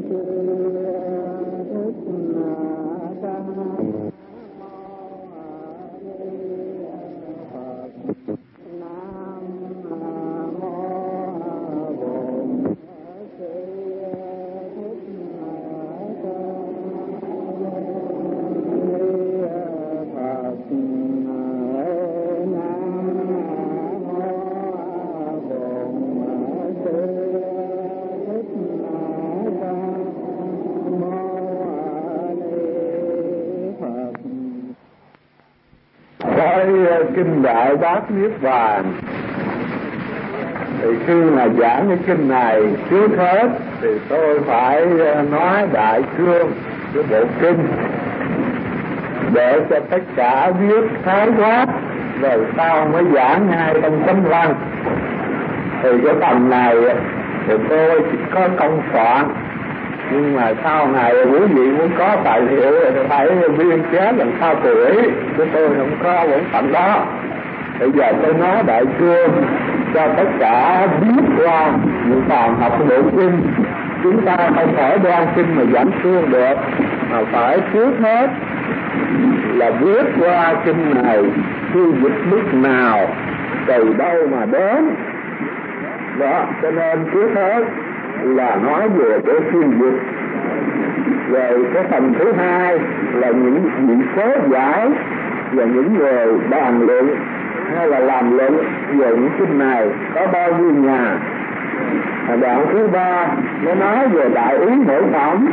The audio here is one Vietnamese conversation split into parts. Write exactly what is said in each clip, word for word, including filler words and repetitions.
Kinh Đại Bát Niết Bàn. Thì khi mà giảng cái kinh này trước hết thì tôi phải nói đại cương của bộ kinh để cho tất cả biết khái quát, rồi sau mới giảng ngay trong chánh văn. Thì cái phần này thì tôi chỉ có công soạn, nhưng mà sau này quý vị muốn có tài liệu thì phải biên chế làm sao tuổi, chứ tôi không có bổn phận đó. Bây giờ tôi nói đại cương cho tất cả biết qua những toàn học bộ kinh. Chúng ta không phải đoan kinh mà giảng cương được, mà phải trước hết là viết qua kinh này khi dịch lúc nào, từ đâu mà đến. Đó, cho nên trước hết là nói về cái phiên dịch. Rồi cái phần thứ hai là những vị số giải và những người bàn luận hay là làm luận về những kinh này có bao nhiêu nhà. Đoạn thứ ba nó nói về đại ý mỗi phẩm.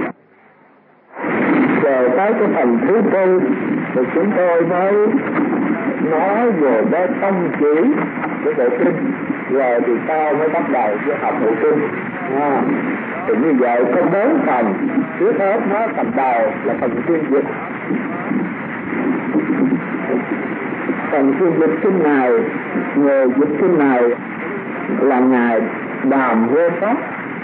Rồi tới cái phần thứ tư thì chúng tôi mới nói về cái tông chỉ của bộ kinh. Rồi thì sau mới bắt đầu với học bộ kinh. À, thì như vậy có bốn phần. Trước hết nói phần đầu là phần phiên dịch. Phần phiên dịch kinh này, người dịch kinh này là ngài Đàm Vô Pháp,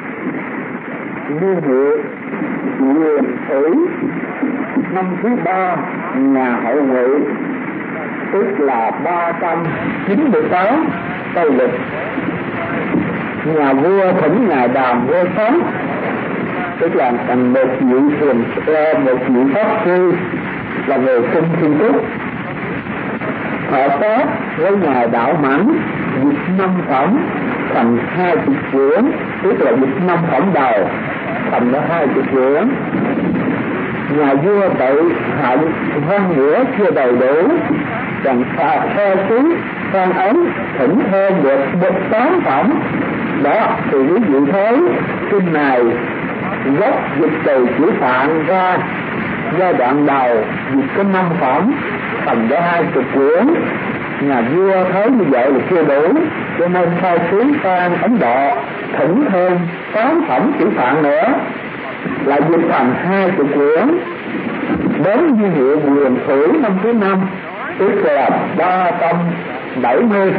niên hiệu Nguyên Thủy, năm thứ ba nhà Hậu Ngụy, tức là ba trăm chín mươi tám Tây Lịch. Nhà vua thỉnh ngài Đàm Vô Pháp, tức là thành một vị thiền, một vị pháp sư là người sinh Trung Quốc, hợp tác với ngài Đạo Mãnh dịch năm phẩm thành hai chục quyển, tức là dịch năm phẩm đầu thành ra hai chục quyển. Nhà vua tự hạnh văn nghĩa chưa đầy đủ, còn theo sứ phan ấn thỉnh thêm được một tám phẩm. Đó thì quý vị thấy kinh này gốc dịch từ chữ Phạn ra, giai đoạn đầu dịch có năm phẩm thành ra hai chục quyển. Nhà vua thấy như vậy là chưa đủ, cho nên sai sứ sang Ấn Độ thỉnh thêm tám phẩm chữ Phạn nữa, lại dịch thành hai chục quyển. Đến niên hiệu Nguyên Thủy năm thứ năm, tức là ba trăm bảy mươi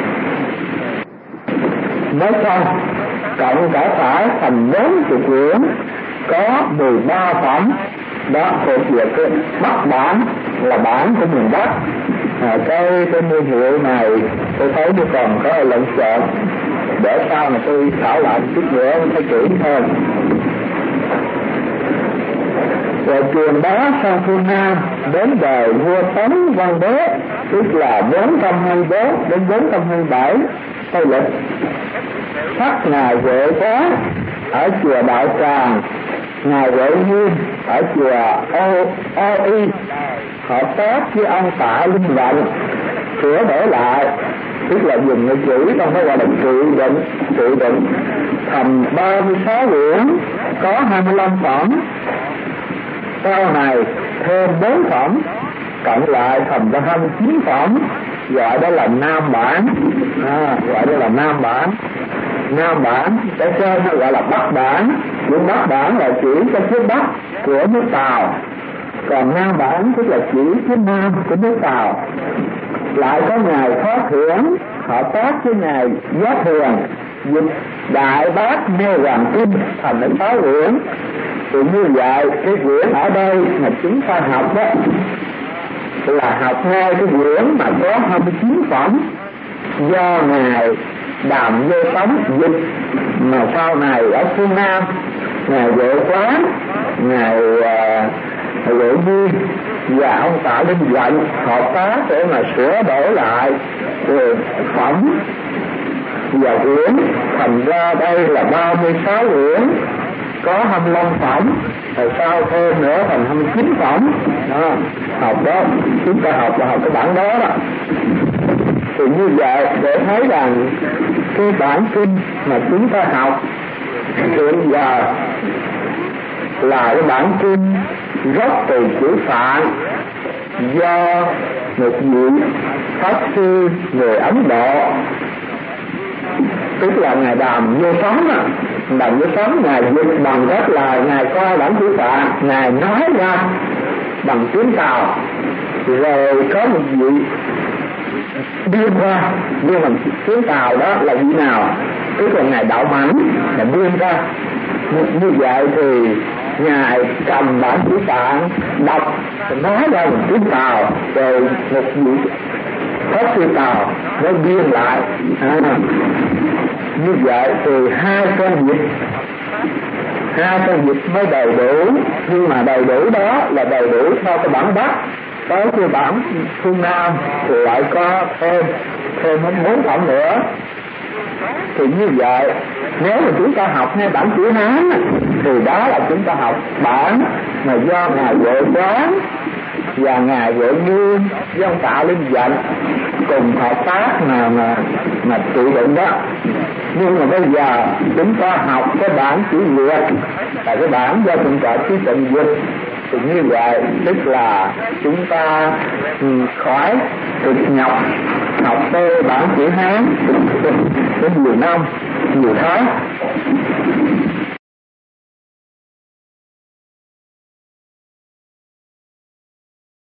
mới xong, cộng cả phải thành bốn chục quyển, có mười ba phẩm. Đó thuộc về cái Bắc bản, là bản của miền Bắc. À, cái cái niên hiệu này tôi thấy nó còn có lẫn xộn, để sau mà tôi thảo lại một chút nữa phải kỹ hơn. Rồi truyền bá sang phương Nam đến đời vua Tấn Văn Đế, tức là bốn trăm hai mươi bốn đến bốn trăm hai mươi bảy Tây Lịch. Sắc ngài Huệ Quá ở chùa Đạo Tràng, ngài Huệ Nhiên ở chùa O O Y hợp tác với ông Tạ Linh Vận sửa đổi lại, tức là dùng cái chữ trong cái gọi là trị định, trị định thành ba mươi sáu quyển, có hai mươi lăm phẩm. Sau này thêm bốn phẩm, cộng lại thành ra hai mươi chín phẩm, gọi đó là Nam bản. À, gọi đó là Nam bản. Nam bản ở trên nó gọi là Bắc bản. Chữ Bắc bản là chỉ cho phía Bắc của nước Tàu, còn Nam bản tức là chỉ phía Nam của nước Tàu. Lại có ngài Phát Hiển hợp tác với ngài Giác Hiền dịch Đại Bát Nêu Hoàng Kinh thành đến sáu quyển. Thì như vậy cái quyển ở đây mà chúng ta học đó là học hai cái quyển mà có hai mươi chín phẩm do ngài Đàm Vô Tấn dịch, mà sau này ở phương Nam ngài Vệ Quán, ngài Huệ Duy và ông Tạ Linh Dận hợp tác để mà sửa đổi lại về phẩm và quyển, thành ra đây là ba mươi sáu quyển, có hai mươi lăm phẩm, rồi sau thêm nữa thành hai mươi chín phẩm. Đó, học đó, chúng ta học là học cái bản đó đó. Thì như vậy để thấy rằng cái bản kinh mà chúng ta học hiện giờ là cái bản kinh gốc từ chữ Phạn, do một vị pháp sư người Ấn Độ, tức là ngài Đàm Vô Sống á, Đàm Vô Sống ngài dịch bằng cách là ngài coi bản chữ Phạn, ngài nói ra bằng tiếng Tàu, rồi có một vị biên ra, biên bằng tiếng Tàu đó là vị nào, tức là ngài Đạo Mãnh là biên ra. Như vậy thì ngài cầm bản chữ Phạn đọc nói ra một tiếng Tàu, rồi một vị pháp sư Tàu nó biên lại. À, như vậy thì hai con dịch hai con dịch mới đầy đủ, nhưng mà đầy đủ đó là đầy đủ theo cái bản Bắc. Tới cái bản phương Nam thì lại có thêm thêm bốn phẩm nữa. Thì như vậy nếu mà chúng ta học ngay bản chữ Hán thì đó là chúng ta học bản mà do ngài Vệ Quán và ngài Vệ Nguyên với ông Tạ Linh Dận cùng hợp tác mà mà mà tự định đó. Nhưng mà bây giờ chúng ta học cái bản chữ Việt là cái bản do Thượng tọa Trí Tịnh dịch. Thì như vậy tức là chúng ta khỏi cực nhọc học theo bản chữ Hán đến nhiều năm, nhiều tháng.